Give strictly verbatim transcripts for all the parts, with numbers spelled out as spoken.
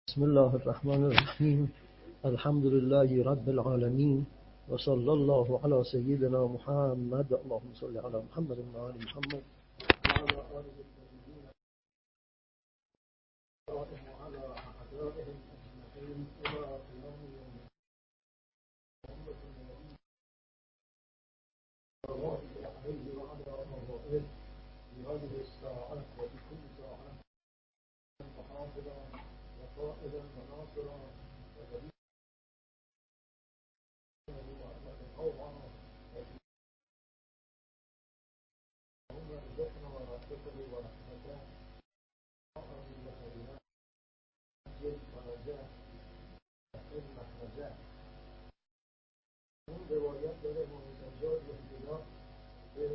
بسم الله الرحمن الرحیم. الحمد لله رب العالمین و صلی الله علی سیدنا محمد. اللهم صل علی محمد و آل محمد وعلى آل الطیبین وعلى أعدائهم أجمعين إلى قيام يوم الدين. عليه وعلى آبائه بهذه الساعة وبكل ساعة محافظا وقائدا وناصرا وغريبا وروعا اللهم ارزقنا ورحمته ورحمته آمين وخيرات جل ورجاء اهل مخرجه. اون روایت داره مهمتجاد و احتیاط به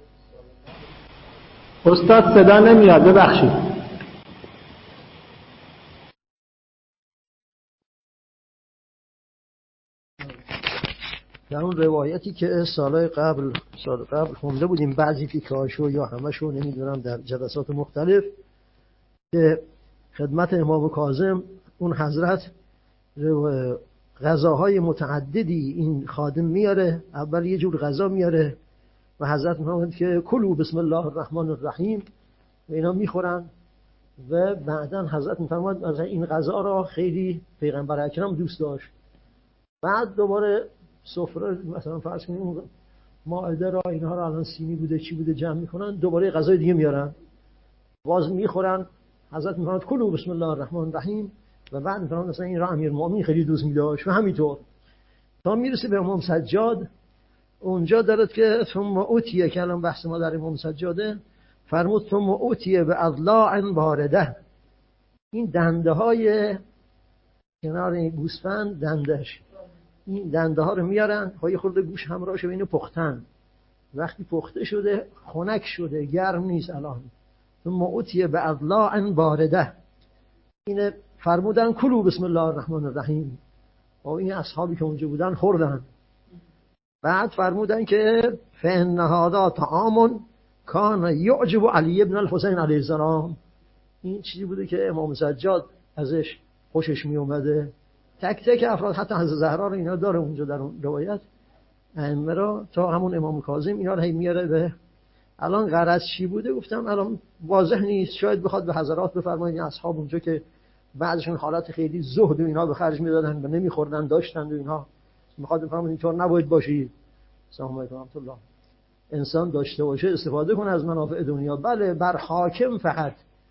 استاد صدا نمیاد، ببخشید. در اون روایتی که سالهای قبل سال قبل خونده بودیم، بعضی تیکه‌هاشو یا همشو نمیدونم، در جلسات مختلف، که خدمت امام کاظم اون حضرت غذاهای متعددی این خادم میاره. اول یه جور غذا میاره و حضرت میفرماید که کلوا بسم الله الرحمن الرحیم و اینا میخورن و بعداً حضرت میفرماید از این غذا را خیلی پیغمبر اکرم دوست داشت. بعد دوباره سفره مثلا فرض کنیم اون مائده را اینها را الان سینی بوده چی بوده جمع میکنن، دوباره غذای دیگه میارن باز میخورن. حضرت میفرماید کلوا بسم الله الرحمن الرحیم و بعد میفرماید مثلا این را امیرالمومنین خیلی دوست می‌داشت و همینطور تا میرسه به امام سجاد. اونجا دارد که ثم اوتیه که الان بحث ما در امام سجاده، فرمود ثم اوتیه به اضلاع بارده. این دنده های کنار این گوسفند دندش، این دنده ها رو میارن، های خورده گوش همراهش و اینو پختن. وقتی پخته شده خنک شده، گرم نیست الان. ثم اوتیه به اضلاع بارده. این فرمودن کلوا بسم الله الرحمن الرحیم و این اصحابی که اونجا بودن خوردن. بعد فرمودن که فإن هذا طعام کان یعجب علی بن الحسین علیه السلام. این چیزی بوده که امام سجاد ازش خوشش می اومده. تک تک افراد، حتی حضرت زهرا رو اینا داره اونجا در اون روایت، ائمه را تا همون امام کاظم اینا رو هی میاره. به الان غرض چی بوده گفتم الان واضح نیست. شاید بخواد به حضرات بفرمایید اصحاب اونجا که بعضشون حالات خیلی زهد و اینا به خرج میدادن و نمیخوردن داشتن و اینها، میخواد بفرمایید اینطور نباید باشید. سلام علیکم ورحمت الله. انسان داشته باشه استفاده کنه از منافع دنیا. بله بر حاکم فقط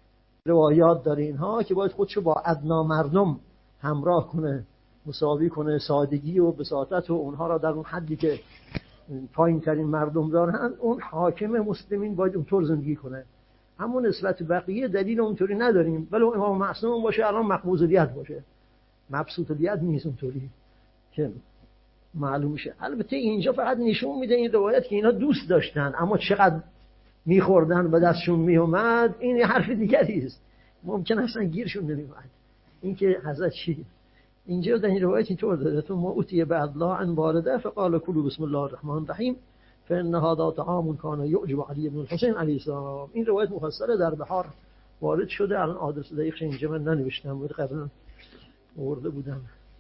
روایات داره اینها که باید خودشو با ادنا مردم همراه کنه، مساوی کنه، سادگی و بساطت و اونها را در اون حدی که پایین ترین مردم دارن اون حاکم مسلمین باید اونطور زندگی کنه. همون نسبت بقیه دلیل اونطوری نداریم. ولی امام معصوم باشه الان مقبوض الید باشه، مبسوط الید نیست اونطوری که معلوم میشه. البته اینجا فقط نشون میده این روایت که اینا دوست داشتن، اما چقدر میخوردن و دستشون میومد این حرف دیگری است. ممکن اصلا گیرشون نمیومد. این که حضرت چی اینجا در این روایت اینطور داده تو ما اوتیه به اضلاع بارده فقال کلوا بسم الله الرحمن الرحیم فإن هذا طعام کان یعجب علی بن الحسین علیه السلام. این روایت مفصل در بحار وارد شده. الان آدرس دقیقش اینجا من ننوشتم بود، قبلا آورده بودم.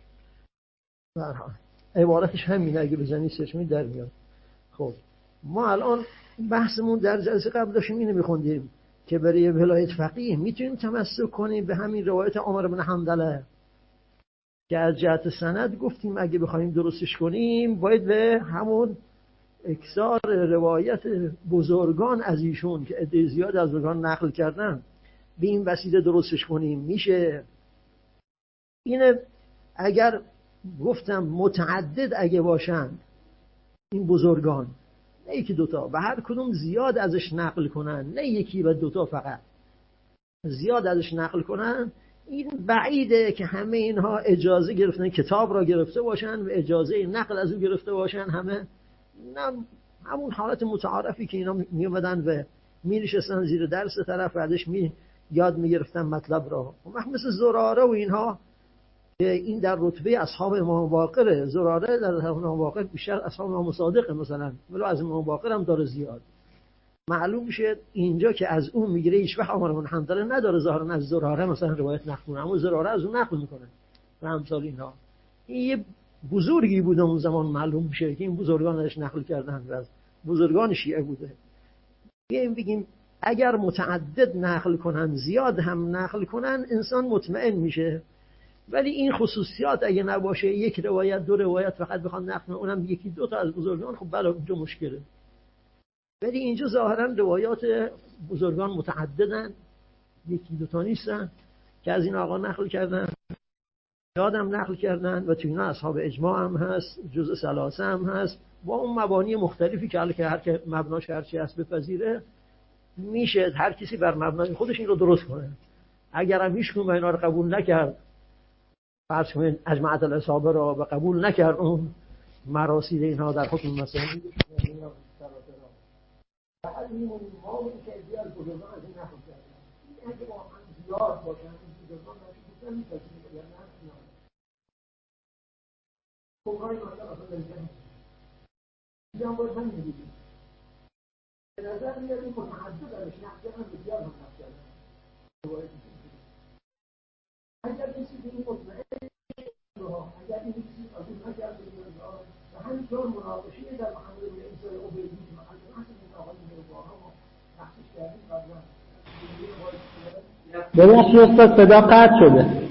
به هر حال عبارتش همینه، اگه بزنی سرچ می در میاد. خب ما الان بحثمون در جلسه قبل داشتیم اینو میخوندیم که برای ولایت فقیه میتونیم تمسک کنیم به همین روایت عمر بن حنظله که از جهت سند گفتیم اگه بخوایم درستش کنیم باید به همون اکثار روایت بزرگان از ایشون که عده زیاد از بزرگان نقل کردن به این وسیله درستش کنیم. میشه اینه اگر گفتم متعدد اگه باشن این بزرگان، نه یکی دوتا، و هر کدوم زیاد ازش نقل کنن، نه یکی و دوتا فقط، زیاد ازش نقل کنن، این بعیده که همه اینها اجازه گرفتن کتاب را گرفته باشن و اجازه نقل از او گرفته باشن. همه نه همون حالت متعارفی که اینا می اومدن و می نشستن زیر درس طرف بعدش می یاد می گرفتن مطلب را. و مثل زراره و اینها که این در رتبه اصحاب امام باقره. زراره در امام باقر بیشتر اصحاب امام صادق مثلا، ولی از امام باقر هم داره زیاد. معلوم میشه اینجا که از اون میگیره هیچ وقت آمار من حنظله نداره ظاهرا از زراره مثلا روایت نقل کنه، اما زراره از اون نقل میکنه و امثال اینا. این یه بزرگی بوده اون زمان، معلوم میشه که این بزرگان ازش نقل کردن و از بزرگان شیعه بوده. بیایم بگیم اگر متعدد نقل کنن، زیاد هم نقل کنن، انسان مطمئن میشه. ولی این خصوصیات اگه نباشه، یک روایت دو روایت فقط بخوان نقل کنن، اونم یکی دو تا از بزرگان، خب بله اونجا مشکله. ولی اینجا ظاهرا روایات بزرگان متعددن، یکی دو تا نیستن که از این آقا نقل کردن، یادم نقل کردن و تو اینا اصحاب اجماع هم هست، جزء ثلاثه هم هست، با اون مبانی مختلفی که که هر که مبناش هرچی هست بپذیره، میشه هر کسی بر مبنای خودش این رو درست کنه. اگر هم هیچ کدوم اینا رو قبول نکرد، فرض کنید اجماعت الاصحاب را و قبول نکرد اون مراسیل اینها در حکم مسائل فقط میمون ما اون که زیاد بزرگان از این نقل کردن. این اگه با هم زیاد باشن این بزرگان نشون میپذیرن یا نه؟ کمرای مثلا اصلا داریم اینجا هم باید من میگیم به نظر میاد این متحدد درش نقل کردن به زیاد هم نقل کردن. اگر کسی به این مطمئن اگر این کسی قبول نکرد و همینطور مناقشه در محمد بن عیسی عبیدی که محل بحث این آقای میرباها ما بحثش کردیم قبلا. ببخشید استاد صدا قطع شده.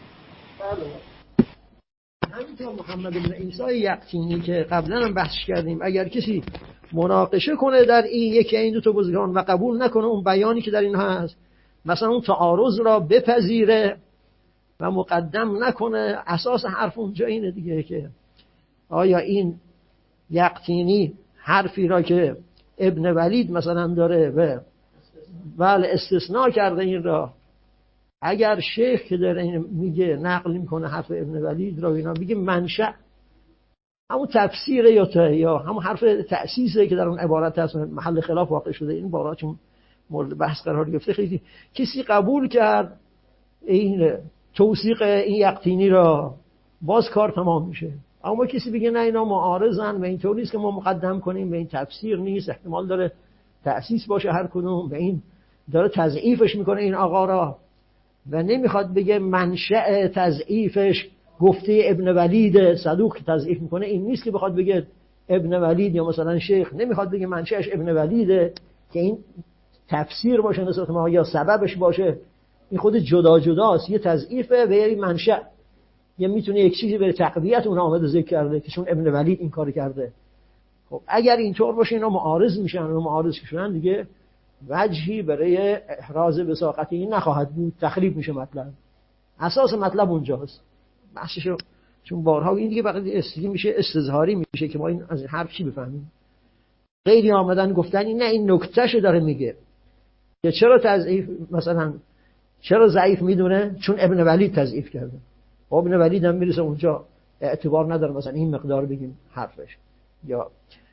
همینطور محمد بن عیسی یقطینی که قبلا هم بحث کردیم، اگر کسی مناقشه کنه در این یکی این دو تا بزرگان و قبول نکنه اون بیانی که در این هست، مثلا اون تعارض را بپذیره و مقدم نکنه، اساس حرف اونجا اینه دیگه که آیا این یقطینی حرفی را که ابن ولید مثلا داره و بله استثناء کرده این را، اگر شیخ که داره این میگه نقل میکنه حرف ابن ولید را، اینا میگه منشأ همون تفسیره یا تا یا همون حرف تأسیسه که در اون عبارت هست، محل خلاف واقع شده، این بارها چون مورد بحث قرار گرفته، خیلی کسی قبول کرد این توثیق این یقطینی را، باز کار تمام میشه. اما کسی بگه نه اینا معارضن و اینطور نیست که ما مقدم کنیم، به این تفسیر نیست، احتمال داره تأسیس باشه هر کدوم، به این داره تضعیفش میکنه این آقا را و نمیخواد بگه منشأ تضعیفش گفته ابن ولید صدوق که تضعیف میکنه، این نیست که بخواد بگه ابن ولید یا مثلا شیخ، نمیخواد بگه منشأش ابن ولیده که این تفسیر باشه نسبت ما یا سببش باشه، این خود جدا جداست، یه تضعیفه و یه منشأ، یه میتونه یک چیزی به تقویت اون آمده ذکر کرده که چون ابن ولید این کار کرده. خب اگر اینطور باشه اینا معارض میشن و معارض که شدن دیگه وجهی برای احراز وثاقت این نخواهد بود، تخریب میشه مطلب، اساس مطلب اونجاست. بحثشو چون بارها این دیگه بقیه استیلی میشه، استظهاری میشه که ما این از این حرف چی بفهمیم. غیری آمدن گفتن این نه این نکتهشو داره میگه که چرا تضعیف مثلا چرا ضعیف میدونه، چون ابن ولید تضعیف کرده. ابن ولید هم میرسه اونجا اعتبار نداره مثلا این مقدار بگیم حرفش، یا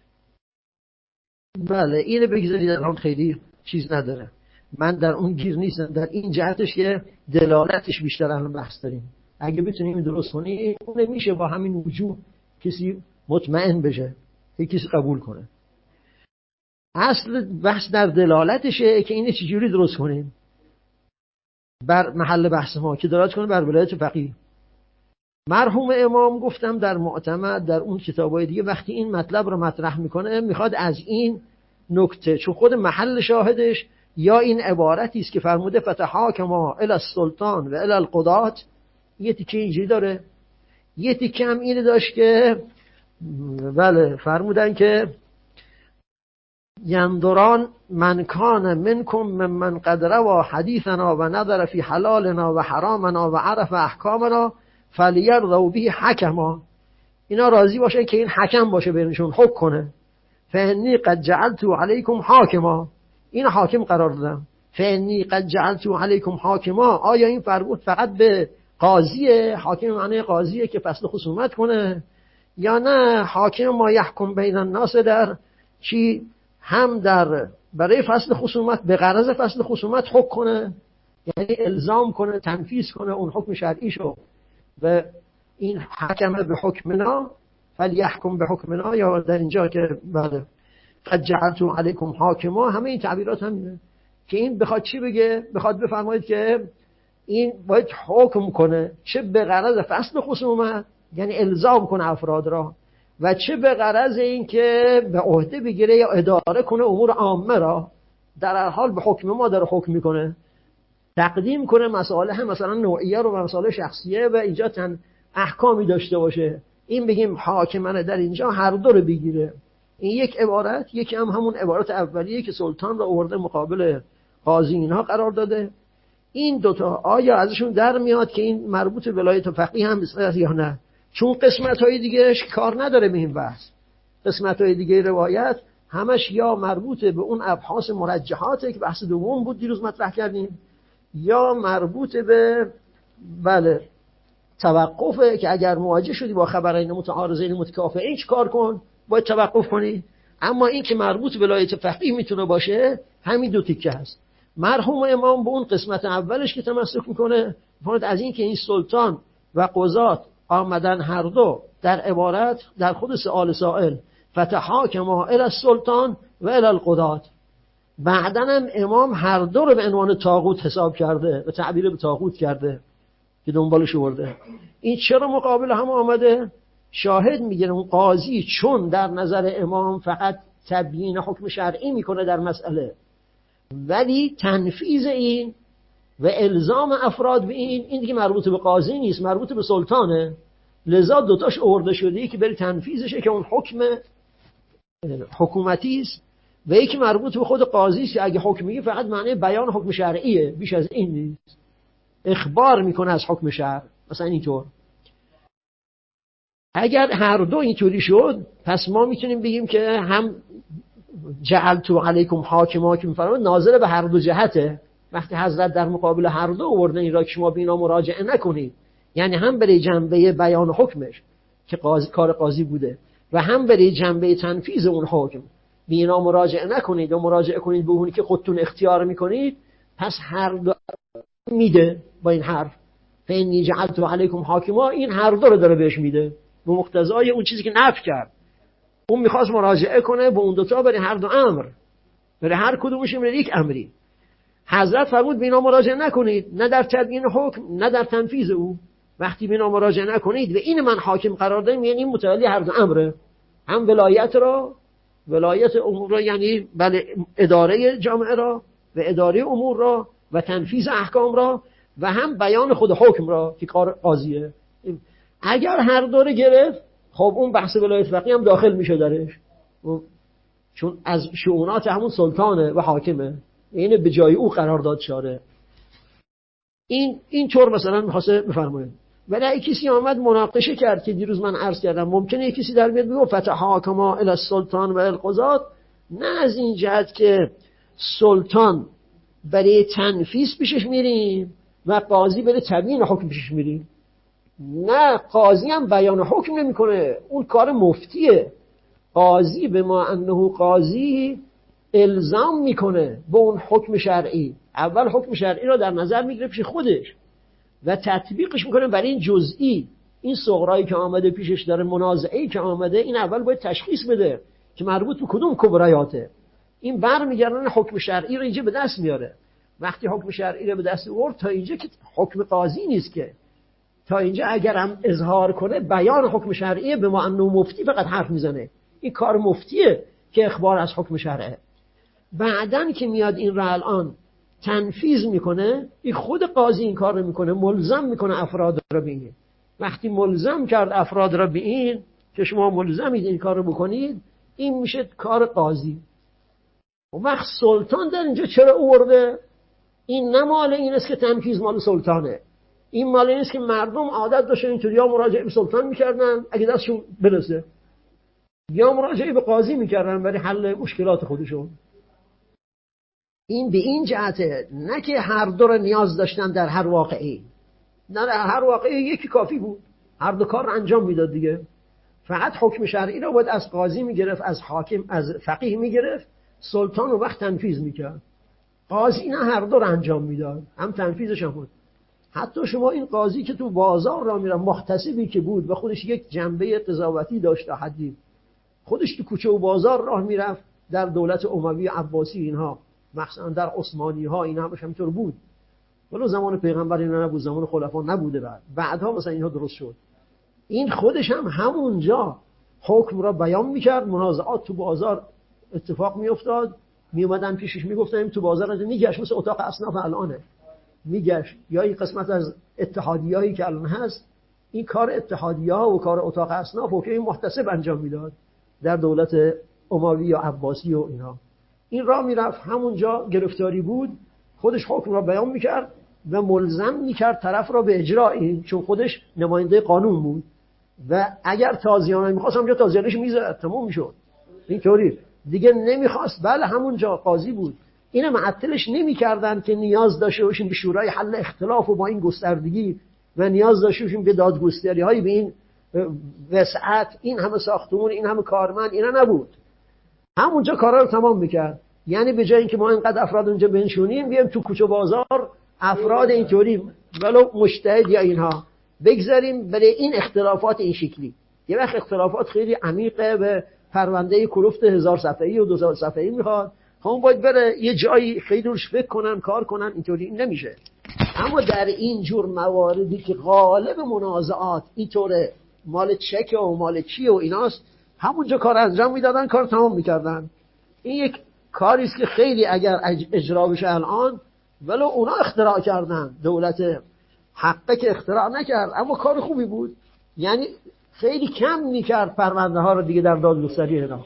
بله اینو بگذارید الان خیلی چیز نداره، من در اون گیر نیستم، در این جهتش که دلالتش بیشتر الان بحث داریم. اگه بتونیم این درست کنیم اون میشه با همین وجوه کسی مطمئن بشه، یک کسی قبول کنه. اصل بحث در دلالتشه که اینو چجوری درست کنیم بر محل بحث ما که دلالت کنه بر ولایت فقیه. مرحوم امام گفتم در معتمد در اون کتابای دیگه وقتی این مطلب رو مطرح میکنه میخواد از این نکته، چون خود محل شاهدش یا این عبارتی است که فرموده فتحاکما الی السلطان و الی القضات، یه تیکه اینجوری داره، یه تیکه هم اینو داشت که بله فرمودن که یندران من کان منکم ممن قد روا حدیثنا و نظر فی حلالنا و حرامنا و عرف احکامنا فلیرضوا به حکما، اینا راضی باشه که این حکم باشه بینشون، حکم کنه. فانی قد جعلت علیکم حاکما، این حاکم قرار دادم. فانی قد جعلت علیکم حاکما، آیا این فرمود فقط به قاضیه؟ حاکم معنی قاضیه که فصل خصومت کنه، یا نه حاکم ما یحکم بین الناس در چی هم در برای فصل خصومت به غرض فصل خصومت حکم کنه، یعنی الزام کنه تنفیذ کنه اون حکم شرعیشو و این حکم به حکمنا فلیحکم به حکمنا، یا در اینجا که بله قد جعلت علیکم حاکما، همه این تعبیرات همینه که این بخواد چی بگه؟ بخواد بفرمایید که این باید حکم کنه، چه به غرض فصل خصومت یعنی الزام کنه افراد را، و چه به غرض این که به عهده بگیره یا اداره کنه امور عامه را. در هر حال به حکم ما داره حکم میکنه، تقدیم کنه مصالح مثلا نوعیه رو و مصالح شخصیه و اینجا تن احکامی داشته باشه. این بگیم حاکمانه در اینجا هر دو رو بگیره. این یک عبارت، یکی هم همون عبارت اولیه که سلطان رو آورده مقابل قاضی اینها قرار داده. این دوتا آیا ازشون در میاد که این مربوط به ولایت و فقیه هم است یا نه؟ چون قسمت‌های دیگهش کار نداره به این بحث. قسمت‌های دیگه روایت همش یا مربوط به اون ابحاث مرجحاته که بحث دوم بود دیروز مطرح کردیم، یا مربوط به بله توقفه که اگر مواجه شدی با خبرین متعارضین متکافئین چیکار کن؟ باید توقف کنی. اما این که مربوط به ولایت فقیه میتونه باشه همین دو تیکه هست. مرحوم امام به اون قسمت اولش که تمسک میکنه، فرض از این که این سلطان و قضات آمدن هر دو در عبارت در خود سؤال سائل فتحاکما الی السلطان و الی القضات، بعدن هم امام هر دو رو به عنوان طاغوت حساب کرده و تعبیر به طاغوت کرده که دنبالش برده. این چرا مقابل هم آمده؟ شاهد میگه اون قاضی چون در نظر امام فقط تبیین حکم شرعی میکنه در مسئله، ولی تنفیذ این و الزام افراد به این این دیگه مربوط به قاضی نیست، مربوط به سلطانه. لذا دوتاش آورده شده، یکی بری تنفیذشه که اون حکم حکومتی است و یکی مربوط به خود قاضی است که اگه حکم میگه فقط معنی بیان حکم شرعیه، بیش از این نیست، اخبار میکنه از حکم شرع. مثلا اینطور اگر هر دو اینطوری شد، پس ما میتونیم بگیم که هم جعلت علیکم حاکما که میفرماد ناظر به هر دو جهته. وقتی حضرت در مقابل هر دو آورده این را که شما به اینا مراجعه نکنید، یعنی هم برای جنبه بیان حکمش که قاضی کار قاضی بوده و هم برای جنبه تنفیذ اون حکم به اینا مراجعه نکنید و مراجعه کنید به اونی که خودتون اختیار میکنید، پس هر دو میده با این حرف فإنی جعلت علیکم حاکما، این هر دو رو داره بهش میده به مقتضای اون چیزی که نفی کرد. اون میخواست مراجعه کنه به اون دوتا برای هر دو امر، برای هر کدومش برای یک امری. حضرت فرمود به اینا مراجعه نکنید، نه در تبیین حکم نه در تنفیذ او. وقتی به اینا مراجعه نکنید و این من حاکم قرار دادم، یعنی این متولی هر دو امره، هم ولایت را، ولایت امور را یعنی بله اداره جامعه را و اداره امور را و تنفیذ احکام را و هم بیان خود حکم را که کار قاضیه. اگر هر دوره گرفت، خب اون بحث ولایت فقیه هم داخل میشه درش، چون از شؤونات همون سلطانه و حاکمه، اینه به جای او قرار داد شاره. این این طور مثلا می‌خواسته بفرمایید. ولی اگه کسی آمد مناقشه کرد که دیروز من عرض کردم، ممکنه یک کسی در بیاد بگه فتحاکما الی السلطان و القضات، نه از این جهت که سلطان برای تنفیذ پیشش میریم و قاضی برای تبیین حکم پیشش میریم. نه، قاضی هم بیان حکم نمیکنه، اون کار مفتیه. قاضی به ما انه قاضی الزام میکنه به اون حکم شرعی، اول حکم شرعی را در نظر میگیره پیش خودش و تطبیقش میکنه برای این جزئی. این صغرایی که آمده پیشش داره، منازعه‌ای که آمده، این اول باید تشخیص بده که مربوط به کدوم کبرایاته. این برمیگردن حکم شرعی رو اینجا به دست میاره. وقتی حکم شرعی رو به دست آورد، تا اینجا که حکم قاضی نیست، که تا اینجا اگر هم اظهار کنه بیان حکم شرعیه، به ما انه مفتی فقط حرف میزنه، این کار مفتیه که اخبار از حکم شرعه. بعدن که میاد این را الان تنفیذ میکنه، این خود قاضی این کار رو میکنه، ملزم میکنه افراد را به این. وقتی ملزم کرد افراد را به این که شما ملزمید این کار رو بکنید، این میشه کار قاضی. و وقت سلطان در اینجا چرا آورده؟ این نه مال این است که تنفیذ مال سلطانه، این مال این است که مردم عادت داشتن اینطوری یا مراجعه به سلطان میکردن اگه دستشون برسه، یا مراجعه به قاضی میکردن برای حل مشکلات خودشون. این به این جهته، نه که هر دو را نیاز داشتن در هر واقعی، نه در هر واقعی یکی کافی بود، هر دو کار انجام میداد دیگه. فقط حکم شرعی را باید از قاضی میگرفت، از حاکم، از فقیه میگرفت، سلطان و وقت تنفیذ میکرد. قاضی نه هر دو را انجام میداد، هم تنفیذش هم بود. حتی شما این قاضی که تو بازار را میره، محتسبی که بود و خودش یک جنبه قضاوتی داشت، حدی خودش تو کوچه و بازار راه میرفت در دولت اموی عباسی اینها، مثلا در عثمانی ها اینا همش همینطور بود، ولو زمان پیغمبر اینا نبود، زمان خلفا نبوده، بعد بعدها مثلا اینها درست شد. این خودش هم همونجا حکم را بیان میکرد، منازعات تو بازار اتفاق میافتاد، میومدن پیشش میگفتن تو بازار میگشت، مثل اتاق اصناف الانه میگشت، یا این قسمت از اتحادیه‌ای که الان هست، این کار اتحادیه‌ها و کار اتاق اصناف و که این محتسب انجام میداد در دولت اموی یا عباسی و اینها. این راه میرفت، همونجا گرفتاری بود، خودش حکم را بیان میکرد و ملزم میکرد طرف را به اجرا، این چون خودش نماینده قانون بود و اگر تازیانه میخواست همونجا تازیانش میزد، تموم میشد. اینطوری دیگه نمیخواست، بله همونجا قاضی بود. اینو معطلش نمیکردن که نیاز داشته باشیم به شورای حل اختلاف و با این گستردگی و نیاز داشته باشیم به دادگستری هایی به این وسعت، این همه ساختمون، این همه کارمند، اینا نبود. همونجا کارا رو تمام میکرد. یعنی به جای اینکه ما اینقدر افراد اونجا بنشونیم، بیایم تو کوچه بازار افراد اینطوری ولو مجتهد یا اینها بگذاریم برای این اختلافات این شکلی. یه وقت اختلافات خیلی عمیقه و پرونده کلفت هزار صفحه‌ای و دو هزار صفحه‌ای میخواد، هم باید بره یه جایی خیلی روش فکر کنن، کار کنن، اینطوری نمیشه. اما در این جور مواردی که غالب منازعات اینطوره، مال چک و مال چی و ایناست، همونجا کار انجام میدادن، کار تمام میکردن. این یک کاری است که خیلی اگر اجرا بشه الان، ولو اونا اختراع کردن، دولت حقه که اختراع نکرد، اما کار خوبی بود. یعنی خیلی کم میکرد پرونده ها رو دیگه در دادگستری اینا.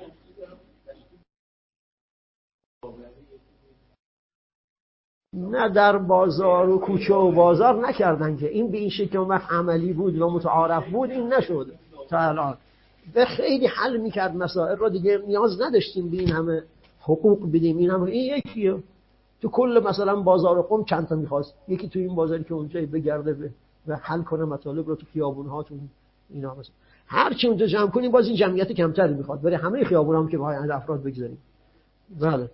نه در بازار و کوچه و بازار نکردن که این به این شکل وقت عملی بود و متعارف بود، این نشد تا الان. و خیلی حل میکرد مسائل رو، دیگه نیاز نداشتیم به این همه حقوق بدیم. این همه این یکیه تو کل مثلا بازار قم چند تا میخواست، یکی تو این بازاری که اونجا بگرده و حل کنه مطالب رو تو خیابون‌ها تو اینا، مثلا هر چی اونجا جمع کنیم باز این جمعیت کمتری میخواد، برای همه خیابون‌ها هم که باید افراد بگذاریم. بله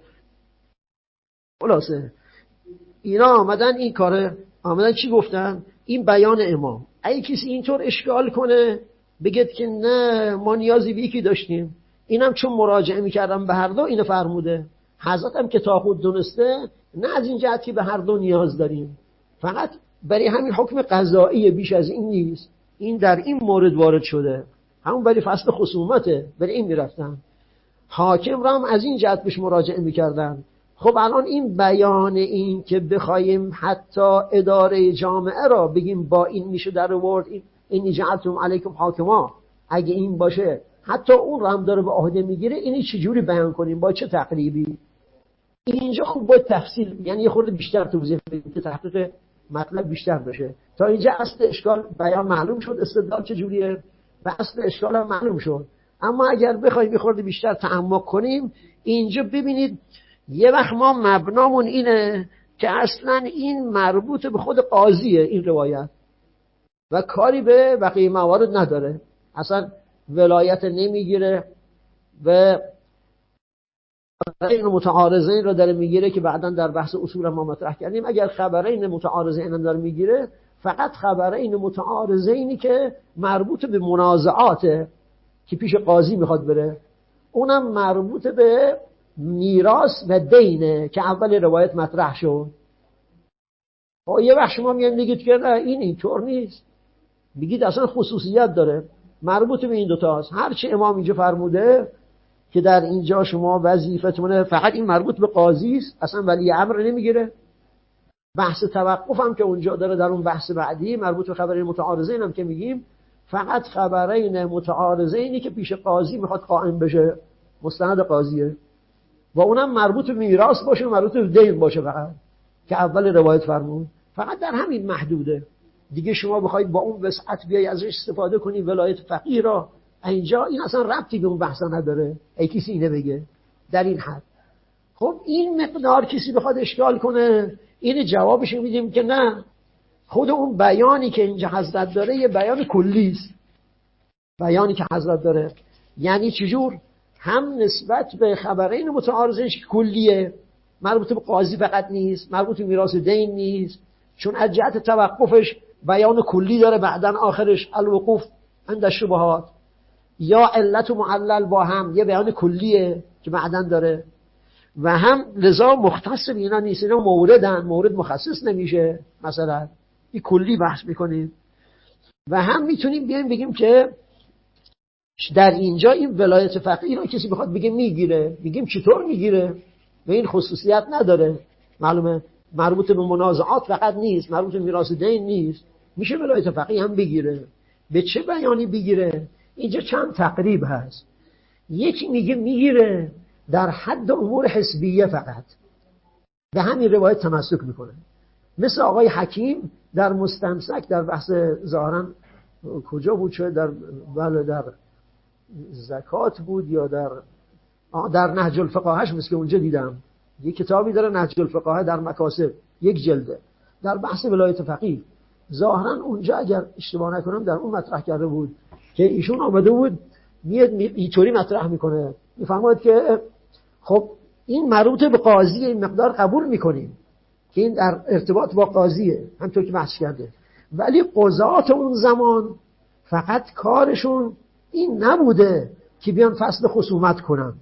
خلاصه اینا آمدن این کاره، آمدن چی گفتن؟ این بیان امام. اگه کسی اینطور اشکال کنه بگید که نه ما نیازی به یکی داشتیم، اینم چون مراجعه میکردم به هر دو اینو فرموده، حضرت هم که تا خود دونسته، نه از این جهت که به هر دو نیاز داریم، فقط برای همین حکم قضایی، بیش از این نیست. این در این مورد وارد شده، همون برای فصل خصومته، برای این میرفتن. حاکم را هم از این جهت بهش مراجعه میکردن. خب الان این بیان این که بخوایم حتی اداره جامعه را بگیم با این میشه در آورد، این این جعلتم علیکم حاکما، اگه این باشه حتی اون را هم داره به عهده میگیره، اینی چجوری بیان کنیم، با چه تقریبی؟ اینجا خوب باید تفصیل، یعنی یه خورده بیشتر توضیح بدیم که تحقیق مطلب بیشتر بشه. تا اینجا اصل اشکال بیان معلوم شد، استدلال چجوریه و اصل اشکال هم معلوم شد. اما اگر بخوایم یه خورده بیشتر تعمق کنیم، اینجا ببینید یه وقت ما مبنامون اینه که اصلا این مربوط به خود قاضیه این روایت و کاری به بقیه موارد نداره، اصلا ولایت نمیگیره و خبرین متعارضین رو داره میگیره که بعدا در بحث اصول ما مطرح کردیم. اگر خبرین متعارضین هم داره میگیره، فقط خبرین متعارضینی که مربوط به منازعاته که پیش قاضی میخواد بره، اونم مربوط به میراث و دینه که اول روایت مطرح شد. و یه وقت شما میان میگید که نه این اینطور نیست، بگید اصلا خصوصیت داره، مربوط به این دوتاست. هرچی امام اینجا فرموده که در اینجا شما وظیفتونه، فقط این مربوط به قاضی است، اصلا ولی امر نمیگیره. بحث توقف هم که اونجا داره در اون بحث بعدی مربوط به خبرین متعارضین هم که میگیم، فقط خبرین متعارضینی که پیش قاضی میخواد قائم بشه، مستند قاضیه، و اونم مربوط به میراث باشه، مربوط به دین باشه، فقط که اول روایت فرمود. فقط در همین محدوده. دیگه شما بخواید با اون وسعت بیای ازش استفاده کنی ولایت فقیه را، اینجا این اصلا ربطی به اون بحثا نداره. ای کسی اینه بگه در این حد. خب این مقدار کسی بخواد اشکال کنه، این جوابش میدیم که نه، خود اون بیانی که اینجا حضرت داره یه بیان کلی است. بیانی که حضرت داره یعنی چجور؟ هم نسبت به خبرین متعارضینش کلیه، مربوط به قاضی فقط نیست، مربوط به میراث دین نیست، چون از جهت توقفش بیان کلی داره، بعدن آخرش الوقوف عند الشبهات. یا علت و معلل با هم یه بیان کلیه که بعدن داره و هم لذا مختص به اینا نیست، اینا موردن، مورد مخصص نمیشه. مثلا این کلی بحث میکنیم و هم میتونیم بیایم بگیم که در اینجا این ولایت فقیه رو کسی بخواد بگه میگیره، میگیم چطور میگیره؟ و این خصوصیت نداره. معلومه مربوط به منازعات فقط نیست، مربوط به میراث دین نیست، میشه ولایت فقیه هم بگیره. به چه بیانی بگیره؟ اینجا چند تقریب هست. یکی میگه میگیره در حد امور حسبیه فقط، به همین روایت تمسک میکنه، مثل آقای حکیم در مستمسک در بحث ظاهرا کجا بود، شاید در بله در زکات بود یا در در نهج الفقاهش، مثل که اونجا دیدم یک کتابی داره نهج الفقاه در مکاسب، یک جلده، در بحث ولایت فقیه. ظاهرا اونجا اگر اشتباه نکنم در اون مطرح کرده بود که ایشون آمده بود میاد اینطوری مطرح میکنه، میفهمید که خب این مربوط به قاضی، این مقدار قبول میکنیم که این در ارتباط با قاضیه همونطور که بحث کرده، ولی قضات اون زمان فقط کارشون این نبوده که بیان فصل خصومت کنن،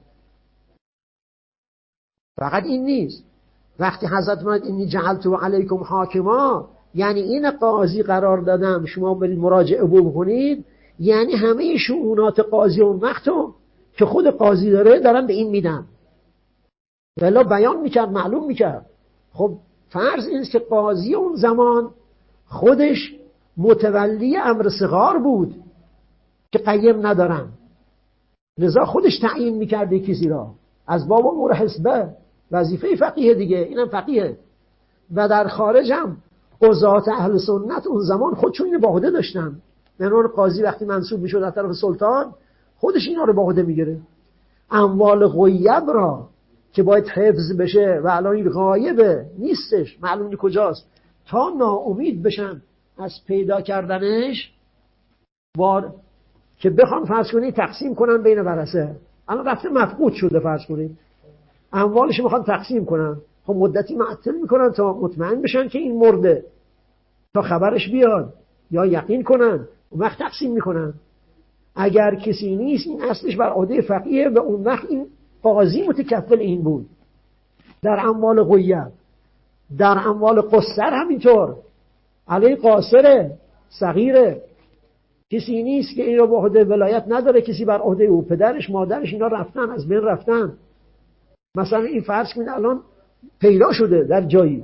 فقط این نیست. وقتی حضرت فرمود انی جعلت علیکم حاکما، یعنی این قاضی قرار دادم شما برید مراجعه بکنید، یعنی همه شؤونات قاضی اون وقتو که خود قاضی داره دارن به این میدن. ولی بیان میکرد، معلوم میکرد. خب فرض این است که قاضی اون زمان خودش متولی امر صغار بود که قیم ندارن، لذا خودش تعیین میکرده کسی را از باب امور حسبه، وظیفه فقیه دیگه، اینم فقیه. و در خارج هم قضات اهل سنت اون زمان خودشون اینو به عهده داشتن. منون قاضی وقتی منصوب میشد از طرف سلطان خودش اینا رو به عهده میگیره. اموال غیب را که باید حفظ بشه و الان این غایبه نیستش، معلوم کجاست، تا ناامید بشن از پیدا کردنش، بار که بخوام فرض کنید تقسیم کنن بین ورثه، الان رفته مفقود شده، فرض کنید اموالش میخوان تقسیم کنن، خب مدتی معطل میکنن تا مطمئن بشن که این مرده، تا خبرش بیاد یا یقین کنن، اون وقت تقسیم میکنن. اگر کسی نیست این اصلش بر عهده فقیه و اون وقت این قاضی متکفل این بود. در اموال غیب، در اموال قصر همینطور، علی قاصره صغیره، کسی نیست که این رو به عهده ولایت نداره، کسی بر عهده او، پدرش مادرش اینا رفتن، از بین رفتن. مثلا این فرض کنید الان پیدا شده در جایی،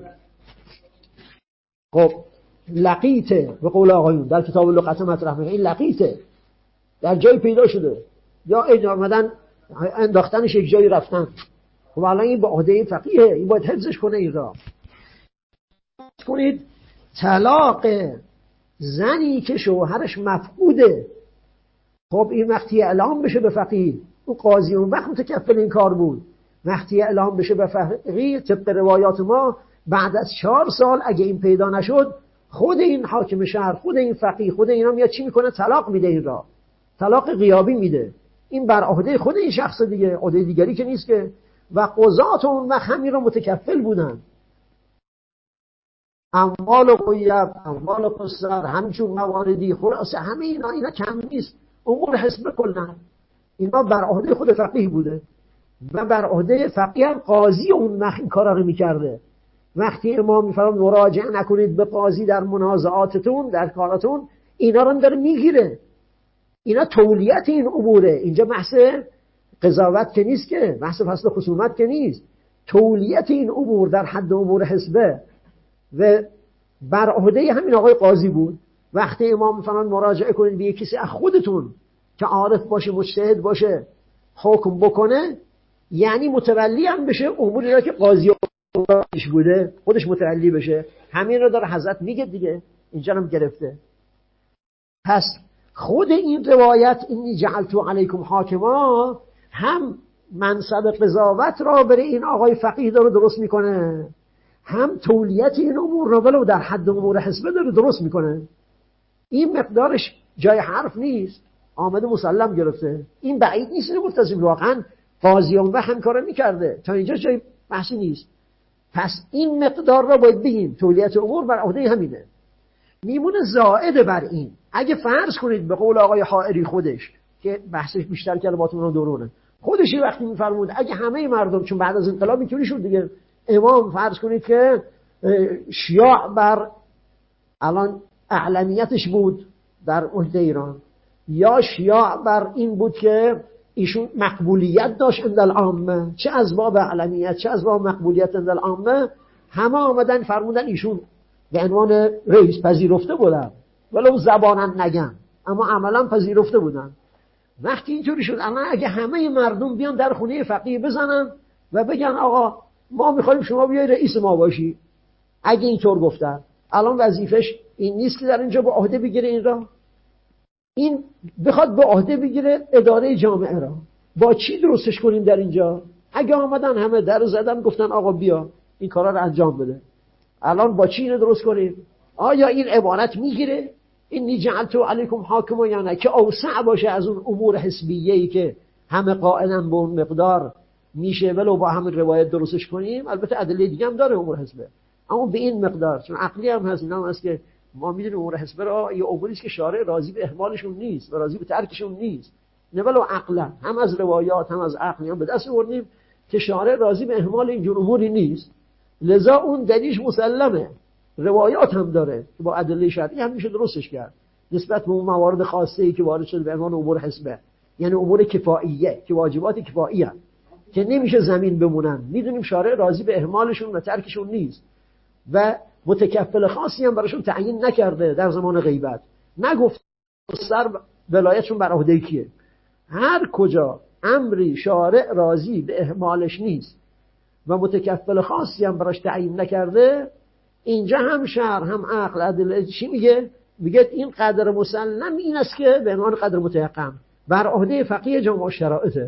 خب لقیته به قول آقایون در کتاب لغت مطرح میگه، این لقیته در جایی پیدا شده یا این آمدن انداختنش یک جایی رفتن، خب الان این به عهده فقیه، این باید حفظش کنه. این را کنید طلاق زنی که شوهرش مفقوده، خب این وقتی اعلام بشه به فقیه، اون قاضی اون وقت متکفل این کار بود، وقتی اعلام بشه به فقیه طبق روایات ما بعد از چهار سال اگه این پیدا نشد، خود این حاکم شهر، خود این فقیه، خود اینا میاد چی میکنه؟ طلاق میده، این را طلاق غیابی میده. این بر عهده خود این شخص دیگه، عهده دیگری که نیست که. و قضات اون وقت همین را متکفل بودن. اموال غیب، اموال قصر، همچون مواردی، خلاصه همه اینا اینا کم نیست، امور حسب کلن اینا بر عهده خود فقیه بوده و بر عهده فقیه هم قاضی اون وقت این کارا رو میکرده. وقتی امام میفرماد مراجعه نکنید به قاضی در منازعاتتون، در کاراتون، اینا رو داره میگیره. اینا تولیت این اموره. اینجا بحث قضاوت که نیست، که بحث فصل خصومت که نیست، تولیت این امور در حد امور حسبه و بر عهده همین آقای قاضی بود. وقتی امام میفرماد مراجعه کنید به کسی از خودتون که عارف باشه، مجتهد باشه، حکم بکنه، یعنی متولی هم بشه اموری را که قاضی خودش بوده، خودش متولی بشه. همین را داره حضرت میگه دیگه، اینجا هم گرفته. پس خود این روایت اینی جعلت علیکم حاکما هم منصب قضاوت را برای این آقای فقیه داره درست میکنه، هم تولیت این امور را ولو در حد امور حسبه داره درست میکنه. این مقدارش جای حرف نیست، آمده مسلم گرفته. این بعید نیست مرتضی واقعا قاضی اون وقت هم کارو میکرده، تا اینجا جای بحثی نیست. پس این مقدار را باید بگیم تولیت امور بر عهده همینه. میمونه زائد بر این، اگه فرض کنید به قول آقای حائری خودش که بحثش بیشتر کلمات اون درونه. خودش وقتی میفرمود اگه همه مردم، چون بعد از انقلاب اینطوری شد دیگه، امام فرض کنید که شیاع بر الان اعلمیتش بود در محیط ایران، یا شیاع بر این بود که ایشون مقبولیت داشت عند العامه، چه از باب اعلمیت چه از باب مقبولیت عند العامه، همه آمدن فرمودن ایشون به عنوان رئیس پذیرفته بودن، ولو زبانن نگن اما عملا پذیرفته بودن. وقتی اینطوری شد الان اگه همه مردم بیان در خونه فقیه بزنن و بگن آقا ما میخوایم شما بیای رئیس ما باشی، اگه اینطور گفتن، الان وظیفش این نیست که در اینجا به عهده بگیره این را، این بخواد به عهده بگیره اداره جامعه را، با چی درستش کنیم در اینجا؟ اگه آمدن همه در زدن گفتن آقا بیا این کارا رو انجام بده، الان با چی اینو درست کنیم؟ آیا این عبارت میگیره اینی جعلت علیکم حاکما یا نه، که اوسع باشه از اون امور حسبیه‌ای که همه قائلن به اون مقدار میشه ولو با همین روایت درستش کنیم؟ البته ادله دیگه هم داره امور حسبه، اما به این مقدار، چون عقلی هم هست، اینا هم هست که ما میدونیم امور حسبه را یه اموری است که شارع راضی به اهمالشون نیست و راضی به ترکشون نیست، نه ولو عقلا، هم از روایات هم از عقل هم به دست آوردیم که شارع راضی به اهمال اینجور اموری نیست، لذا اون دلیلش مسلمه، روایات هم داره که با ادله شرعی هم میشه درستش کرد نسبت به اون موارد خاصه ای که وارد شده به عنوان امور حسبه، یعنی امور کفاییه که واجبات کفاییه که نمیشه زمین بمونن، میدونیم شارع راضی به اهمالشون و ترکشون نیست و متکفل خاصی هم براشون تعیین نکرده در زمان غیبت، نگفت سر ولایتشون بر عهده کیه. هر کجا امری شارع راضی به اهمالش نیست و متکفل خاصی هم براش تعیین نکرده، اینجا هم شرع هم عقل ادله چی میگه؟ میگه این قدر مسلم این است که به عنوان قدر متیقن بر عهده فقیه جامع شرائطه،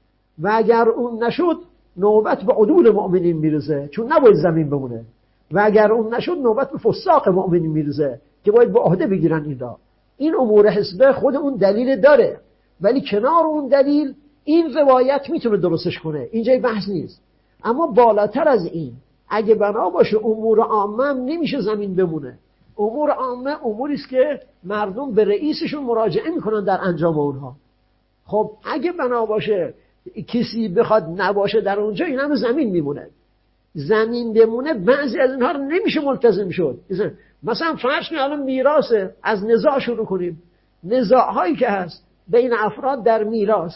و اگر اون نشد نوبت به عدول مؤمنین میرسه چون نباید زمین بمونه، و اگر اون نشد نوبت به فساق مؤمنین میرسه که باید به عهده بگیرن این را. این امور حسبه خود اون دلیل داره، ولی کنار اون دلیل این روایت میتونه درستش کنه، اینجای بحث نیست. اما بالاتر از این اگه بنا باشه امور عامه هم نمیشه زمین بمونه. امور عامه اموری است که مردم به رئیسشون مراجعه میکنن در انجام اونها. خب اگه بنا باشه کسی بخواد نباشه در اونجا، این هم زمین میمونه. زمین بمونه بعضی از اینها رو نمیشه ملتزم شد. مثلا فرض کنید الان میراثه، از نزاع شروع کنیم. نزاع هایی که هست بین افراد در میراث،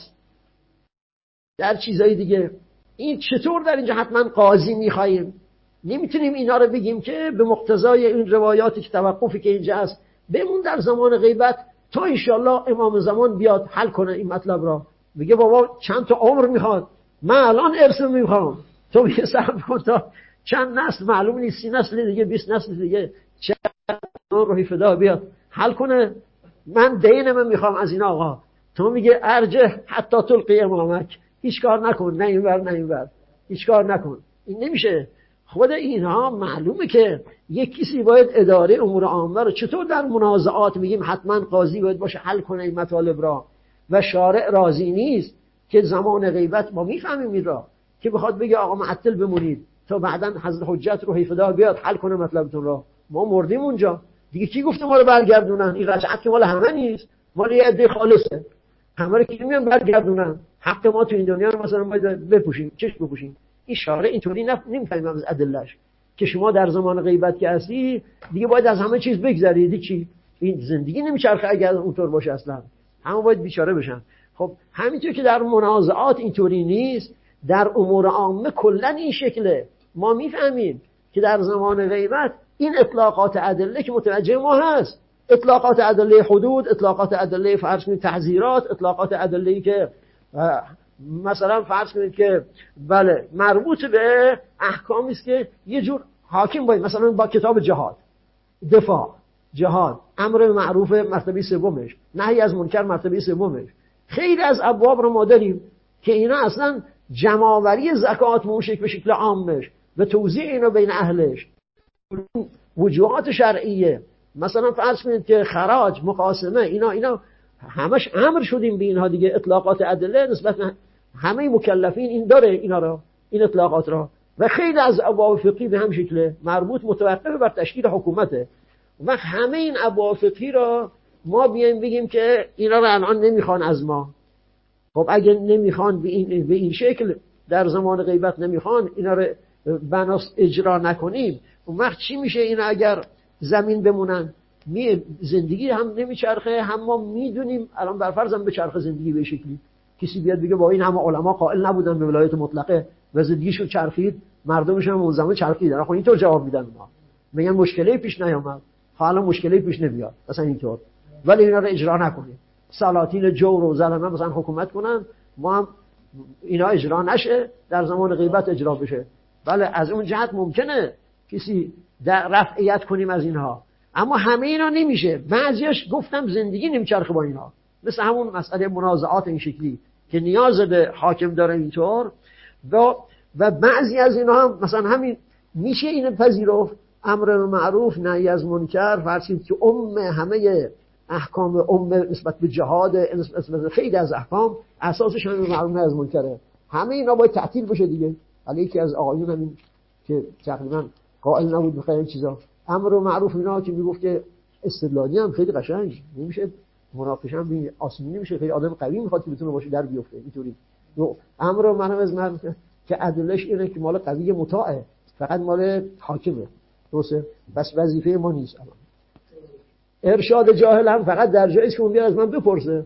در چیزهای دیگه، این چطور در اینجا حتما قاضی میخواییم؟ نمیتونیم اینا رو بگیم که به مقتضای این روایاتی که توقفی که اینجا هست بمون در زمان غیبت تا انشالله امام زمان بیاد حل کنه این مطلب را. بگه بابا چند تا عمر میخواد، من الان ارث میخوام، تو میگه صبر کن تا چند نسل، معلوم نیست سی نسل دیگه بیست نسل دیگه چند روحی فدا بیاد حل کنه، من دین من میخوام از این آقا، تو میگه ارجه حتی تلقی امامک، هیچ کار نکن، نه این ور نه این ور، هیچ کار نکن. این نمیشه. خود اینها معلومه که یک کسی باید اداره امور عامه رو، چطور در منازعات میگیم حتما قاضی باید باشه حل کنه این مطالب را و شارع راضی نیست که زمان غیبت ما میفهمیم این را که بخواد بگه آقا معطل بمونید تا بعداً حضرت حجت روحی فدا بیاد حل کنه مطلبتون را، ما مردیم اونجا دیگه. کی گفته ما رو برگردونن؟ این رجعت که مال همه نیست، مال یه عده خالصه، همه رو که میان برگردونن. حق ما تو این دنیا رو مثلا باید بپوشیم، چش بپوشیم. این شارع اینطوری نمیفهمیم از ادلهش که شما در زمان غیبت که هستی دیگه باید از همه چیز بگذرید، چی این زندگی نمیچرخه اگر اونطور باشه، اصلا همه باید بیچاره بشن. خب همینطور که در منازعات اینطوری نیست، در امور عامه کلا این شکله. ما میفهمیم که در زمان غیبت این اطلاقات ادله که متوجه ما هست، اطلاقات ادله حدود، اطلاقات ادله فرض کنید تعزیرات، اطلاقات ادله‌ای که مثلا فرض کنید که بله مربوط به احکامی است که یه جور حاکم باید، مثلا با کتاب جهاد، دفاع، جهاد، امر معروف مرتبه سومش، نهی از منکر مرتبه سومش، خیلی از ابواب رو ما داریم که اینا اصلا جمع‌آوری زکات موشک به شکل عامش و توزیع اینا بین اهلش، وجوهات شرعیه، مثلا فرض کنید که خراج، مقاسمه، اینا اینا همش امر شدیم به اینها دیگه. اطلاقات ادله نسبت همه مکلفین این داره، اینا را، این اطلاقات را، و خیلی از ابواب فقهی به هم شکله مربوط متوقف بر تشکیل حکومته. و همه این ابواب فقهی را ما بیایم بگیم که اینا رو الان نمیخوان از ما. خب اگه نمیخوان به این به این شکل در زمان غیبت نمیخوان اینا رو بناس اجرا نکنیم، اون وقت چی میشه؟ اینا اگر زمین بمونن می زندگی هم نمیچرخه، هم ما میدونیم الان بر فرض هم به چرخ زندگی به شکلی کسی بیاد بگه با این همه علما قائل نبودن به ولایت مطلقه و زندگیشون چرخید، مردمشون هم اون زمان چرخیدن. خب اینطور جواب میدن اونا، میگن مشکلی پیش نیامد، حالا مشکلی پیش نمیاد مثلا اینطور، ولی اینا رو اجرا نکنیم. سلاطین جور و ظلمه مثلا حکومت کنن، ما هم اینا اجرا نشه، در زمان غیبت اجرا بشه. بله از اون جهت ممکنه کسی در رفعیت کنیم از اینها، اما همه اینا نمیشه. بعضیاش گفتم زندگی نمیچرخه با اینا، مثل همون مسئله منازعات این شکلی که نیاز به حاکم داره اینطور، و و بعضی از اینا هم مثلا همین میشه این پذیرفت، امر معروف نهی از منکر، فرض که ام همه احکام ام نسبت به جهاد، نسبت به خیلی از احکام اساسش همین معروف نهی از منکره، همه اینا باید تعطیل بشه دیگه. ولی یکی از آقایون همین که تقریبا قائل نبود به خیلی چیزا، امر و معروف اینا که میگفت که استدلالی هم خیلی قشنگ نمیشه، مناقشه هم بی آسونی نمیشه، خیلی آدم قوی میخواد که بتونه باشه در بیفته اینطوری. امر و معروف از معروف که ادلش اینه که مال قوی مطاعه، فقط مال حاکمه، درسته؟ بس وظیفه ما نیست. الان ارشاد جاهل هم فقط در جایی که اون بیاد از من بپرسه،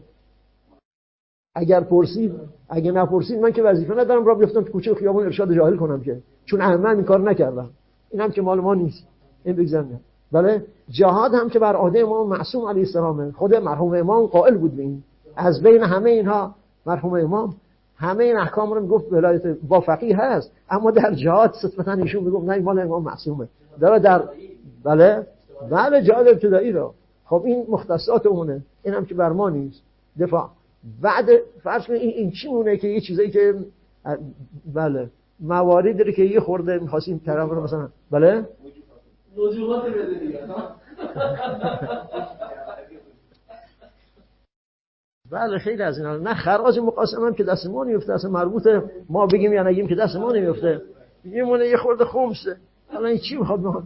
اگر پرسید، اگه نپرسید من که وظیفه ندارم را بیفتم تو کوچه خیابون ارشاد جاهل کنم که، چون من این کار نکردم، اینم که مال ما نیست، این بگذارم. بله جهاد هم که بر عهده امام معصوم علیه السلام، خود مرحوم امام قائل بود به این، از بین همه اینها مرحوم امام همه این احکام رو میگفت ولایت با فقیه هست، اما در جهاد صفتاً ایشون میگفت نه مال امام معصومه، داره در بله بله جهاد ابتدایی رو. خب این مختصات اونه، اینم که بر ما نیست دفاع. بعد فرض کنید این, این چی مونه که یه چیزایی که بله مواردی داره که یه خورده می‌خواستیم طرف رو مثلا بله وجوهات بده دیگه. بله خیلی از اینا، نه خراج مقاسمه هم که دست ما نمیفته، اصلا مربوطه ما بگیم یا نگیم که دست ما نمیفته، میگیم اون یه خورده خمسه، حالا این چی میخواد ما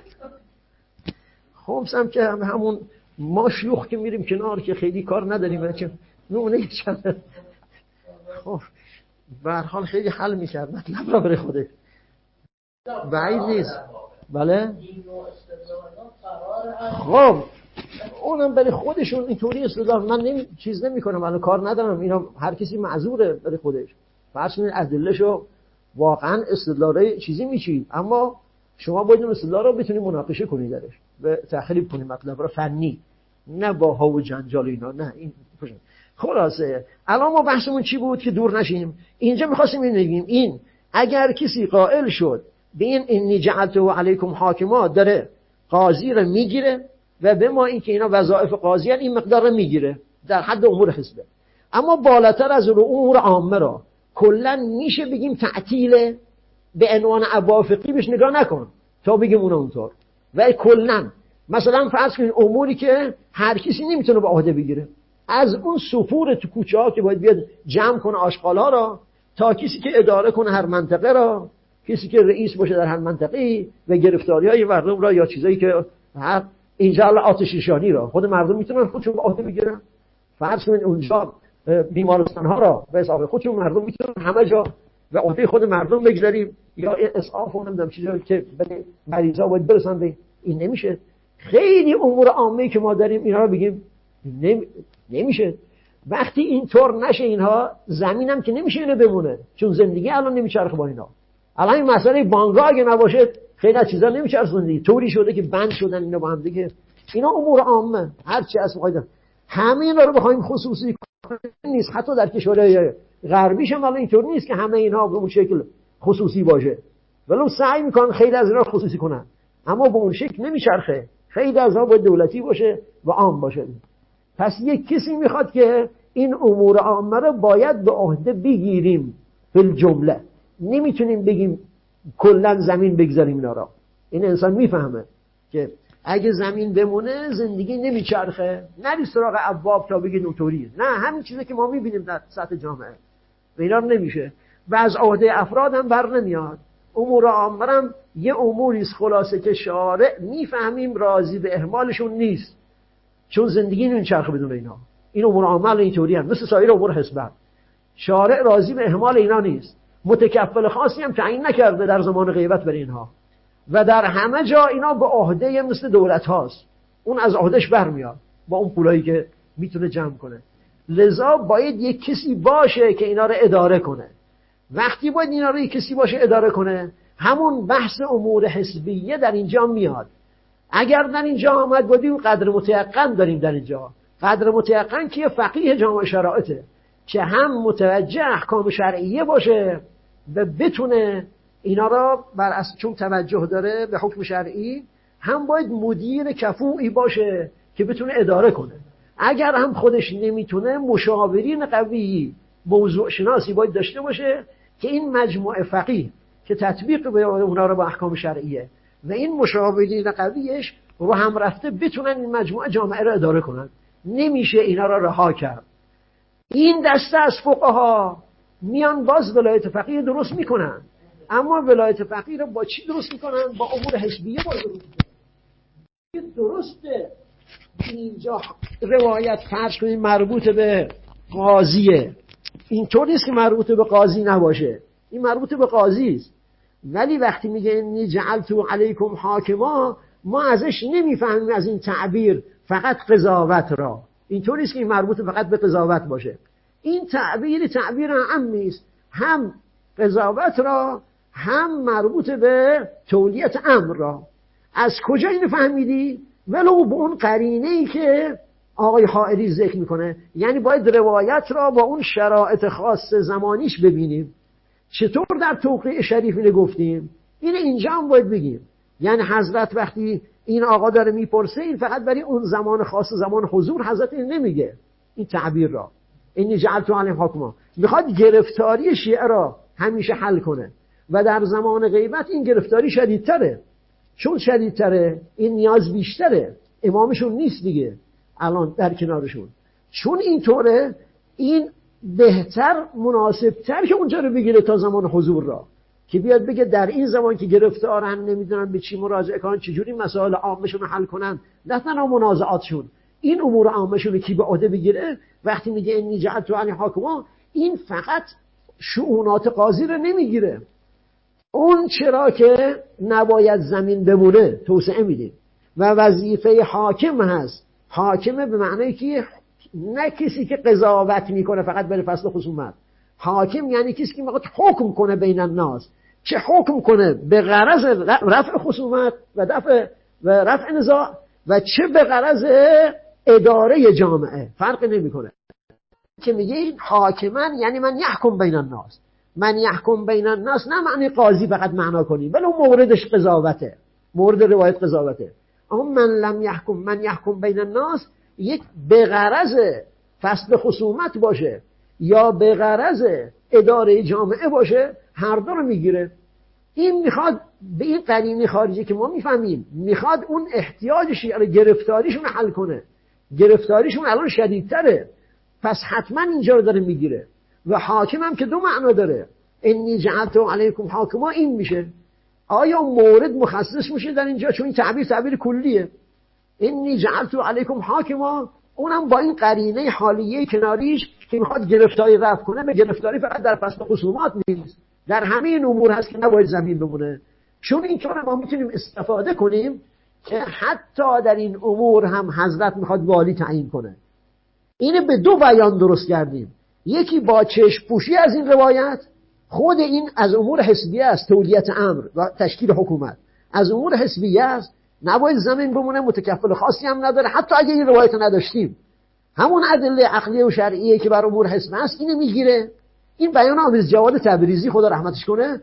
خمس هم که هم همون ما شیوخ که میریم کنار که خیلی کار نداریم که نمونه چند. خب به هر حال خیلی حل میکرد مطلب را برای خوده بعید نیست. بله خب اونم برای خودشون اینطوری استدلال، من نمی... چیز نمی کنم، الان کار ندارم، اینا هر کسی معذوره برای خودش، فرض کنید ادلهشو واقعا استدلالای چیزی میچید، اما شما باید اون استدلال رو بتونید مناقشه کنید درش و تخریب کنید مطلب رو فنی، نه با ها و جنجال اینا، نه این خلاصه. الان ما بحثمون چی بود که دور نشیم؟ اینجا می‌خواستیم این بگیم این اگر کسی قائل شد به این انی جعلته علیکم حاکما، داره قاضی رو میگیره و به ما این که اینا وظایف قاضی این مقدار رو میگیره در حد امور حسبه، اما بالاتر از اون امور عامه را کلا میشه بگیم تعطیل به عنوان ابواب فقهی بهش نگاه نکن تا بگیم اون اونطور، و کلا مثلا فرض کنید اموری که هر کسی نمیتونه به عهده بگیره، از اون سفور تو کوچه ها که باید بیاد جمع کنه آشغال‌ها را، تا کسی که اداره کنه هر منطقه را، کسی که رئیس باشه در هر منطقه‌ای و گرفتاری‌های مردم را یا چیزایی که هر اینجا آتش نشانی را خود مردم میتونن خودشون به عهده بگیرن، فرض کنید اونجا بیمارستان‌ها را به حساب خودشون مردم میتونن همه جا به عهده خود مردم بگذاریم، یا اسعاف و نمیدونم چیزایی که به مریضا باید برسن به این نمیشه. خیلی امور عامه‌ای که ما داریم اینا رو بگیم نمی... نمیشه. وقتی اینطور نشه اینها، زمینم که نمیشه اینو بمونه، چون زندگی الان نمیچرخه با اینا. الان این مسئله بانگا اگه نباشه خیلی از چیزا نمیچرخه، زندگی طوری شده که بند شدن اینا با هم دیگه. اینا امور عامه، هر چی از بخواید همه اینا رو بخوایم خصوصی کنیم نیست. حتی در کشورهای غربیش هم الان اینطور نیست که همه اینها به اون شکل خصوصی باشه، ولی سعی میکنن خیلی از اینا خصوصی کنن، اما به اون شکل نمیچرخه. خیلی از اینا باید دولتی باشه و عام باشه. پس یک کسی میخواد که این امور عامه رو باید به عهده بگیریم فی الجمله، نمیتونیم بگیم کلا زمین بگذاریم اینا را. این انسان میفهمه که اگه زمین بمونه زندگی نمیچرخه، نری سراغ ابواب تا بگید اونطوریه، نه همین چیزی که ما میبینیم در سطح جامعه و اینا نمیشه و از عهده افراد هم بر نمیاد. امور عامه هم یه اموری است خلاصه که شارع میفهمیم راضی به اهمالشون نیست، چون زندگی نمیچرخه بدون اینا. این امور عامل اینطوری هست، مثل سایر امور حسبت. شارع راضی به اهمال اینا نیست. متکفل خاصی هم تعیین نکرده در زمان غیبت برای اینها و در همه جا اینا به عهده مثل دولت هاست. اون از عهدهش برمیاد با اون پولایی که میتونه جمع کنه. لذا باید یک کسی باشه که اینا رو اداره کنه. وقتی باید اینا رو یک کسی باشه اداره کنه، همون بحث امور حسبیه در اینجا میاد. اگر در اینجا آمد بودیم قدر متیقن داریم. در اینجا قدر متیقن که فقیه جامع شرائطه که هم متوجه احکام شرعیه باشه و بتونه اینا را بر اساس چون توجه داره به حکم شرعی، هم باید مدیر کفویی باشه که بتونه اداره کنه. اگر هم خودش نمیتونه، مشاورین قوی موضوع شناسی باید داشته باشه که این مجموعه فقیه که تطبیق به اونا رو با احکام شرعیه و این مشاورین قویش رو هم رفته بتونن این مجموعه جامعه رو اداره کنن. نمیشه اینا را رها کرد. این دسته از فقها میان باز ولایت فقیه درست میکنن، اما ولایت فقیه رو با چی درست میکنن؟ با امور حسبیه باز درست میکنن. درسته اینجا روایت فرض کنیم مربوط به قاضیه، اینطور نیست که مربوط به قاضی نباشه، این مربوط به قاضی است. ولی وقتی میگه انی جعلت علیکم حاکما، ما ازش نمیفهمیم از این تعبیر فقط قضاوت را. اینطور نیست که این مربوط فقط به قضاوت باشه. این تعبیر تعبیر عامی است، هم قضاوت را هم مربوط به تولیت امر را. از کجا اینو فهمیدی؟ ولو به اون قرینه‌ای که آقای حائری ذکر میکنه. یعنی باید روایت را با اون شرایط خاص زمانیش ببینیم. چطور در توقیع شریف اینو گفتیم؟ این اینجا هم باید بگیم. یعنی حضرت وقتی این آقا داره میپرسه، این فقط برای اون زمان خاص، زمان حضور، حضرت این نمیگه این تعبیر را اینی جعلت علیهم حاکما. میخواد گرفتاری شیعه را همیشه حل کنه و در زمان غیبت این گرفتاری شدیدتره. چون شدیدتره این نیاز بیشتره، امامشون نیست دیگه الان در کنارشون. چون اینطوره این بهتر مناسبتر که اونجا رو بگیره تا زمان حضور را، که بیاد بگه در این زمان که گرفتارن نمیدونن به چی مراجعه کنن، چجوری مسائل عامشون رو حل کنن، نه تنها منازعاتشون، این امور عامشون رو کی به عهده بگیره. وقتی میگه انی جعلت علی حاکما، این فقط شؤونات قاضی رو نمیگیره، اون چرا که نباید زمین بمونه توسعه میده و وظیفه حاکم هست. حاکمه به معنی که نه کسی که قضاوت میکنه فقط برای فصل خصومت. حاکم یعنی کسی که میخواد حکم کنه بین الناس، چه حکم کنه به غرض رفع خصومت و دفع و رفع نزاع و چه به غرض اداره جامعه، فرق نمیکنه. که میگه این حاکمن یعنی من یحکم بین الناس. من یحکم بین الناس نه معنی قاضی فقط معنا کنی، بل اون موردش قضاوته، مورد روایت قضاوته. اما من لم یحکم، من یحکم بین الناس یک به غرض فصل خصومت باشه یا به غرض اداره جامعه باشه، هر دو رو میگیره. این میخواد به این قرینه خارجی که ما میفهمیم، میخواد اون احتیاجش رو گرفتاریشون حل کنه. گرفتاریشون الان شدیدتره، پس حتما اینجا رو داره میگیره. و حاکم هم که دو معنا داره، انی جعلت علیکم حاکما، این میشه آیا مورد مخصص میشه در اینجا؟ چون این تعبیر تعبیر کلیه. انی جعلت علیکم حاکما، اونم با این قرینه حالیه کناریش که میخواد گرفتاری رفع کنه. به گرفتاری فقط در فصل خصومات نیست، در همه این امور هست که نباید زمین بمونه. چون اینطور ما میتونیم استفاده کنیم که حتی در این امور هم حضرت میخواد والی تعیین کنه. اینه به دو بیان درست کردیم، یکی با چشم پوشی از این روایت، خود این از امور حسبیه است، تولیت امر و تشکیل حکومت از امور حسبیه است، نباید زمین بمونه، متکفل خاصی هم نداره. حتی اگه این روایت نداشتیم، همون ادله عقلی و شرعیه که بر امور حسب است اینو میگیره. این بیان آمیز جواد تبریزی خدا رحمتش کنه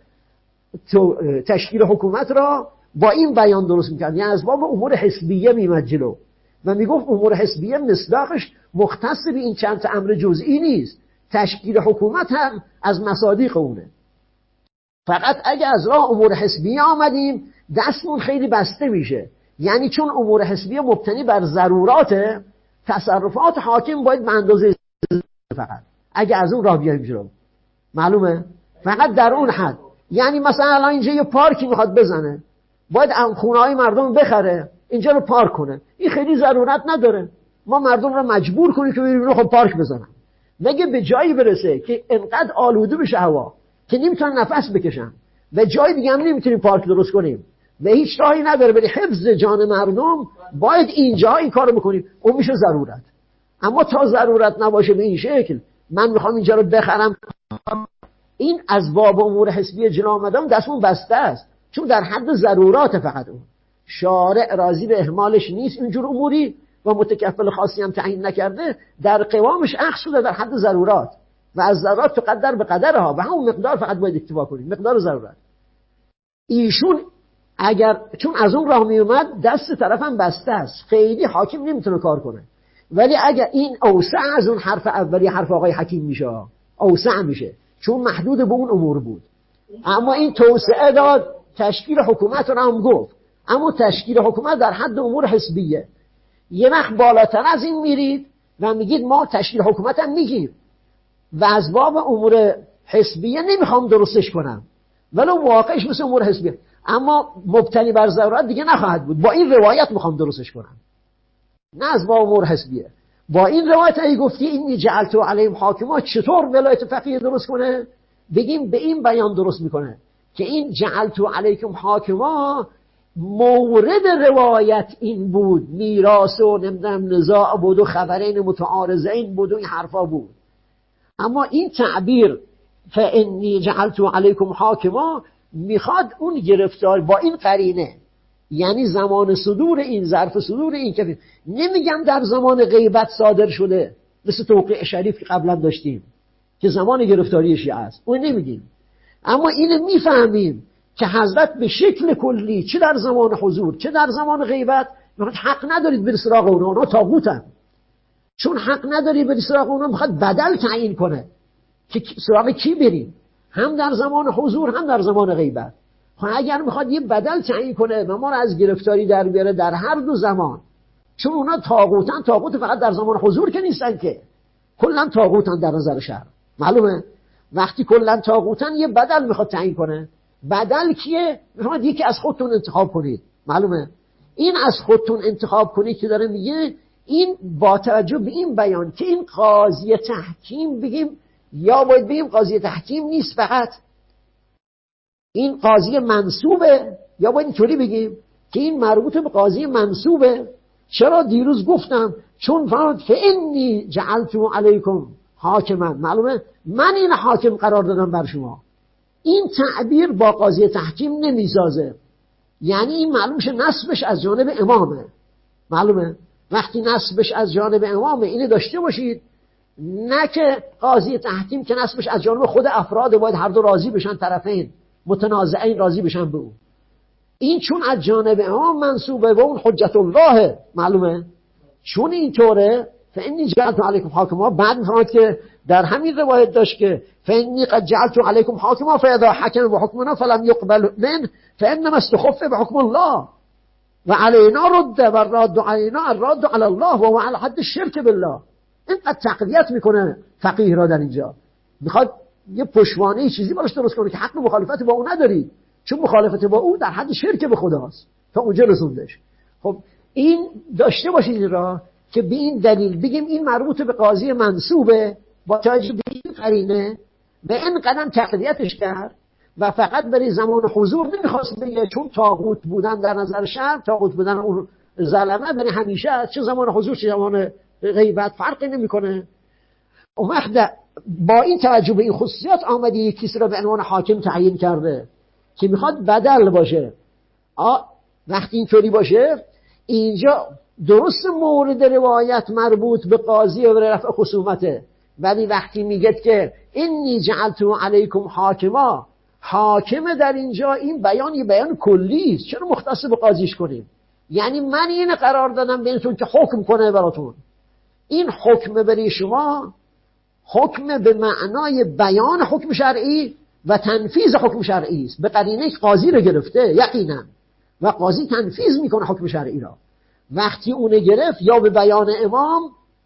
تشکیل حکومت را با این بیان درست میکرد، یعنی از باب امور حسبیه میمد جلو و میگفت امور حسبیه مصداقش مختص به این چند تا امر جزئی نیست، تشکیل حکومت هم از مصادیق اونه. فقط اگه از راه امور حسبیه آمدیم دستمون خیلی بسته میشه، یعنی چون امور حسبیه مبتنی بر ضرورات، تصرفات حاکم باید به اندازه فقط اگه از اون راه بیایم جلو، معلومه؟ فقط در اون حد. یعنی مثلا الان اینجا یه پارکی میخواد بزنه، باید خونه‌های مردم بخره، اینجا رو پارک کنه، این خیلی ضرورت نداره. ما مردم رو مجبور کنیم که بریم خب پارک بزنن. مگه به جایی برسه که انقدر آلوده بشه هوا که نمیتونن نفس بکشن و جای دیگه هم نمیتونیم پارک درست کنیم و هیچ راهی نداره برای حفظ جان مردم، باید اینجا این کارو بکنیم. اون میشه ضرورت. اما تا ضرورت نباشه به این شکل من میخوام اینجا رو بخرم، این از باب امور حسبی جلو آمدم دستمون بسته است، چون در حد ضرورات فقط اون شارع راضی به اهمالش نیست. اینجور اموری و متکفل خاصی هم تعیین نکرده، در قوامش اخذ شده در حد ضرورات و از ضرورات تقدر به قدرها و همون مقدار فقط باید اکتفا کنیم، مقدار ضرورت. ایشون اگر چون از اون راه می اومد دست طرفم بسته است، خیلی حاکم نمیتونه کار کنه. ولی اگر این اوسع از اون حرف اولی حرف آقای حکیم میشه، اوسع میشه چون محدود به اون امور بود. اما این توسعه داد، تشکیل حکومت رو هم گفت، اما تشکیل حکومت در حد امور حزبیه. یه وقت بالاتر از این میرید و میگید ما تشکیل حکومت هم میگیم و از باب امور حزبیه نمیخوام درستش کنم، ولو واقعش مثل امور حزبیه، اما مبتنی بر ضرورت دیگه نخواهد بود. با این روایت میخوام درستش کنم، نه از باب امور حزبیه. با این روایت ای گفتی اینی جعلت علیهم حاکما، چطور ولایت فقیه درست کنه؟ بگیم به این بیان درست میکنه که این جعلت علیکم حاکما مورد روایت این بود، میراث و نمیدونم نزاع بود و خبرین متعارضین بود و این حرفا بود. اما این تعبیر فانی جعلت علیکم حاکما میخواد اون گرفتار با این قرینه، یعنی زمان صدور این ظرف صدور این که نمیگم در زمان غیبت صادر شده مثل توقیع شریف که قبلا داشتیم که زمان گرفتاری شیعه است، اون نمیگیم. اما اینو میفهمیم که حضرت به شکل کلی چه در زمان حضور چه در زمان غیبت حق ندارید بری سراغ اونا، اونا طاغوتن. چون حق نداری بری سراغ اونا میخواد بدل تعیین کنه که سراغ کی بریم، هم در زمان حضور هم در زمان غیبت. خب اگر میخواد یه بدل تعیین کنه و ما رو از گرفتاری در بیاره در هر دو زمان، چون اونا طاغوتن، طاغوت فقط در زمان حضور که نیستن که کلا طاغوتن در نظر شرع، معلومه؟ وقتی کلا طاغوتن یه بدل میخواد تعیین کنه. بدل کیه؟ میخواد یکی از خودتون انتخاب کنید، معلومه؟ این از خودتون انتخاب کنید که داره میگه، این با توجه به این بیان که این قاضی تحکیم بگیم یا باید بگیم قاضی تحکیم نیست فقط، این قاضی منصوبه، یا باید اینطوری بگیم که این مربوط به قاضی منصوبه. چرا دیروز گفتم چون فرمود فانی جعلت علیکم حاکما، معلومه من این حاکم قرار دادم بر شما. این تعبیر با قاضی تحکیم نمیسازه، یعنی این معلومشه نسبش از جانب امامه، معلومه؟ وقتی نسبش از جانب امامه اینو داشته باشید، نه که قاضی تحکیم که نسبش از جانب خود افراد باید هر دو راضی بشن، طرفین متنازعین راضی بشن به اون. این چون از جانب امام منصوبه و اون حجت الله، معلومه؟ چون اینطوره فانی جعلت علیکم حاکما، بعد میفرماید که در همین روایت داشت که فانی قد جعلت علیکم حاکما فاذا حکم بحکمنا فلم يقبل من فانما استخف بحکم الله و علینا رد و رد علینا الرد علی الله و هو علی حد الشرک بالله. اینقدر تقویت میکنه فقیه را در اینجا، میخواد یه پشوانه چیزی براش درست کنه که حق مخالفت با اون نداری، چون مخالفت با او در حد شرک به خداست، تا اونجا رسوندش. خب این داشته باشید را که به این دلیل بگیم این مربوط به قاضی منصوبه با توجه به این قرینه و این قدم تقویتش کرد و فقط برای زمان حضور نمیخواست بگه چون طاغوت بودن در نظر شرع، طاغوت بودن اون ظلمه برای همیشه، چه زمان حضور چه زمان غیبت فرقی نمیکنه. اون وقت با این توجه به این خصوصیات آمده یک کسی را به عنوان حاکم تعیین کرده که میخواد بدل باشه. آ وقتی اینطوری باشه اینجا درست مورد روایت مربوط به قاضی و رفع خصومته، ولی وقتی میگه که انی جعلت علیکم حاکما، حاکم در اینجا این بیان یه بیان کلی است، چرا مختص به قاضیش کنیم؟ یعنی من این قرار دادم بینتون که حکم کنه براتون. این حکم برای شما حکم به معنای بیان حکم شرعی و تنفیذ حکم شرعی است، به قرینه قاضی رو گرفته یقینا و قاضی تنفیذ میکنه حکم شرعی را. وقتی اون گرفت یا به بیان امام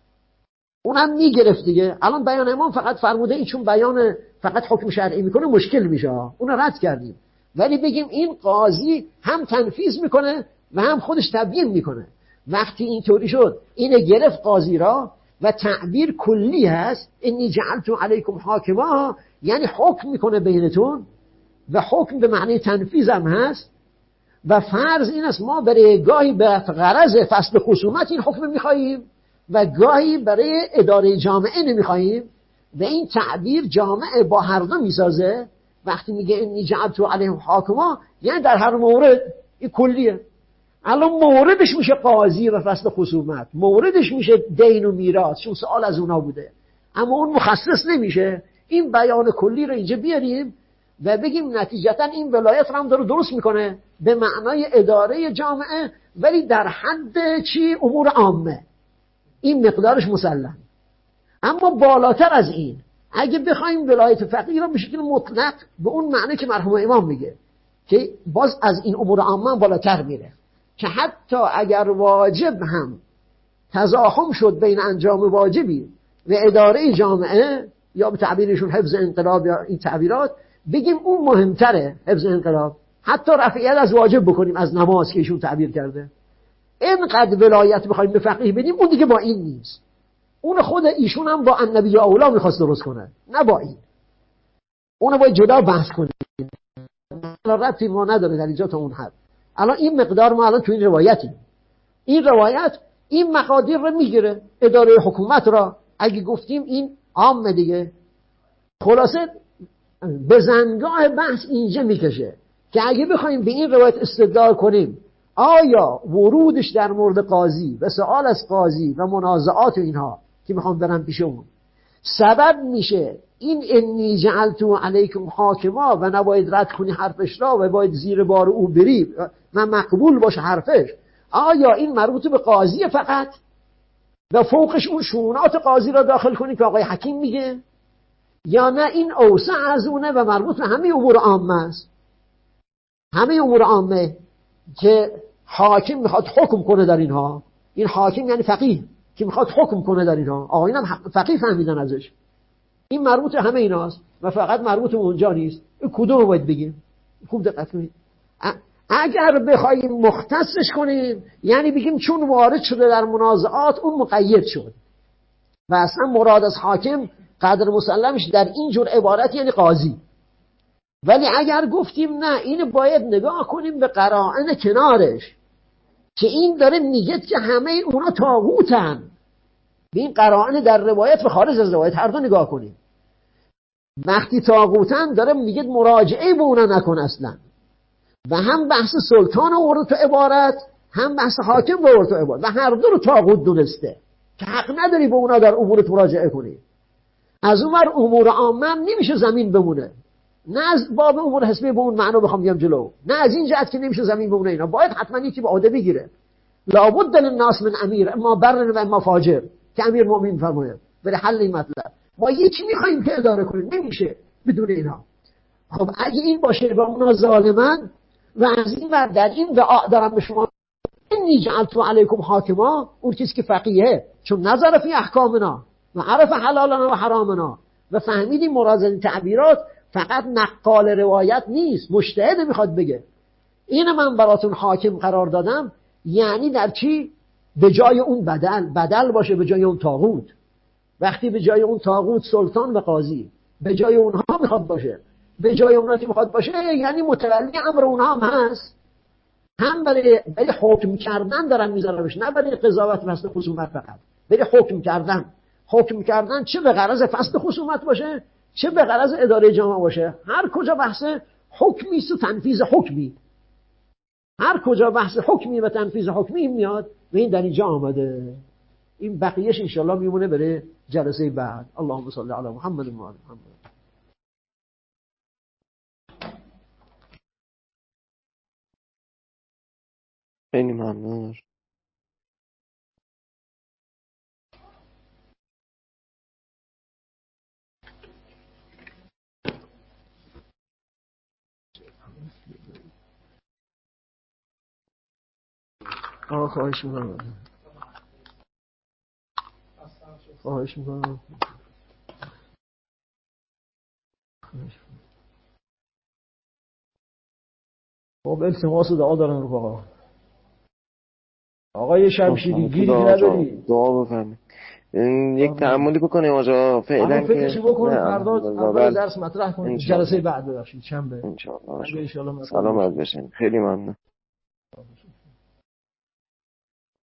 اونم میگرفت دیگه. الان بیان امام فقط فرموده ای چون بیان فقط حکم شرعی میکنه مشکل میشه، اون رد کردیم. ولی بگیم این قاضی هم تنفیذ میکنه و هم خودش تبیین میکنه. وقتی اینطوری شد اینه گرفت قاضی را و تعبیر کلی هست، انی جعلت علیکم حاکما، یعنی حکم میکنه بینتون و حکم به معنی تنفیذ هم هست. و فرض این است ما برای گاهی به غرض فصل خصومت این حکم میخواییم و گاهی برای اداره جامعه نمیخواییم و این تعبیر جامعه با هر دو میسازه. وقتی میگه انی جعلت علیهم حاکما یعنی در هر مورد این کلیه. الان موردش میشه قاضی و فصل خصومت، موردش میشه دین و میراث چون سوال از اونا بوده، اما اون مخصص نمیشه. این بیان کلی رو اینجا بیاریم و بگیم نتیجتا این ولایت رو هم داره درست میکنه به معنای اداره جامعه، ولی در حد چی؟ امور عامه. این مقدارش مسلم. اما بالاتر از این اگه بخوایم ولایت فقیه رو به شکل مطلق به اون معنی که مرحوم امام میگه که باز از این امور عامه بالاتر میره، که حتی اگر واجب هم تزاحم شد بین انجام واجبی و اداره جامعه، یا به تعبیرشون حفظ انقلاب یا این تعبیرات، بگیم اون مهمتره حفظ انقلاب، حتی رفعیت از واجب بکنیم از نماز که ایشون تعبیر کرده. اینقدر ولایت بخوایم به فقیه بدیم اون دیگه با این نیست. اون خود ایشون هم با النبی اولا میخواست درست کنه، نه با این. اون باید جدا بحث کنیم، ربطی ما نداره در اینجا تا اون حد. الان این مقدار ما الان تو این روایتیم، این روایت این مقادیر رو میگیره. اداره حکومت را اگه گفتیم این عام دیگه. خلاصه به زنگاه بحث اینجا میکشه که اگه بخوایم به این روایت استدلال کنیم آیا ورودش در مورد قاضی و سوال از قاضی و منازعات و اینها که میخوام برم پیش اون سبب میشه این انی جعلت علیکم حاکما و نباید رد کنی حرفش را و باید زیر بار او بری و مقبول باشه حرفش، آیا این مربوط به قاضی فقط و فوقش اون شؤونات قاضی را داخل کنی که آقای حکیم میگه، یا نه این اوسع از اونه و مربوط به همه امور عامه است؟ همه امور عامه که حاکم میخواد حکم کنه در اینها، این حاکم یعنی فقیه که میخواد حکم کنه در اینها، آقایون هم فقیه فهمیدن ازش، این مربوط همه ایناست و فقط مربوط به اونجا نیست. این کدوم باید بگیم؟ خوب دقت کنید. اگر بخوایم مختصش کنیم یعنی بگیم چون وارد شده در منازعات اون مقید شد و اصلا مراد از حاکم قدر مسلمش در این جور عبارت یعنی قاضی. ولی اگر گفتیم نه این باید نگاه کنیم به قرائن کنارش که این داره میگه که همه اونا طاغوتن، به این قرائن در روایت و خارج از روایت هر دو نگاه کنیم. وقتی طاغوتن داره میگه مراجعه به اونا نکن اصلا، و هم بحث سلطان آورد تو عبارت هم بحث حاکم آورد تو عبارت و هر دو رو طاغوت دونسته که حق نداری به اونا در امورت مراجعه کنی. از اون ور امور عامه نمیشه زمین بمونه، نه از باب امور حسبی به اون معنا بخوام بیام جلو، نه از این جهت که نمیشه زمین بمونه. اینا باید حتما یکی به عهده بگیره. لابد للناس من امیر اما بر و اما فاجر که امیر مؤمن فرمایه برای حل این مطلب. ما یکی میخوایم که اداره کنیم، نمیشه بدون اینا. خب اگه این باشه با اونا ظالمن و از این ور در این دعا دارم به شما انی جعلت علیکم حاکما، اون کسی که فقیه چون نظر فی احکامنا و عرف حلالنا و حرامنا و فهمیدیم مراد این تعبیرات فقط نقال روایت نیست، مجتهد میخواد بگه این من براتون حاکم قرار دادم، یعنی در چی؟ به جای اون بدل بدل باشه، به جای اون طاغوت. وقتی به جای اون طاغوت سلطان و قاضی به جای اونها میخواد باشه، به جای اونها که میخواد باشه یعنی متولی امر اونها هم هست، هم برای برای حکم کردن دارن میذارنش، نه برای قضاوت فصل خصومت فقط، برای حکم کردن. حکم کردن چه به غرض فصل خصومت باشه چه به غرض اداره جامعه باشه، هر کجا بحث حکمی است و تنفیذ حکمی، هر کجا بحث حکمی و تنفیذ حکمی میاد و این در اینجا آمده. این بقیهش انشالله میمونه برای جلسه بعد. اللهم صل علی محمد و آل محمد. خیلی ممنون. آه خواهش میکنم خواهش میکنم خب التماس دعا دارم رفقا. آقای شمشیری گیری نداری؟ دعا بفرمایید. یک تأملی بکنیم آجا فعلا که فکرشو بکن فردا اول درس مطرح کنیم جلسه بعد ببخشید شنبه ان شاء الله سلامت باشین. خیلی ممنون.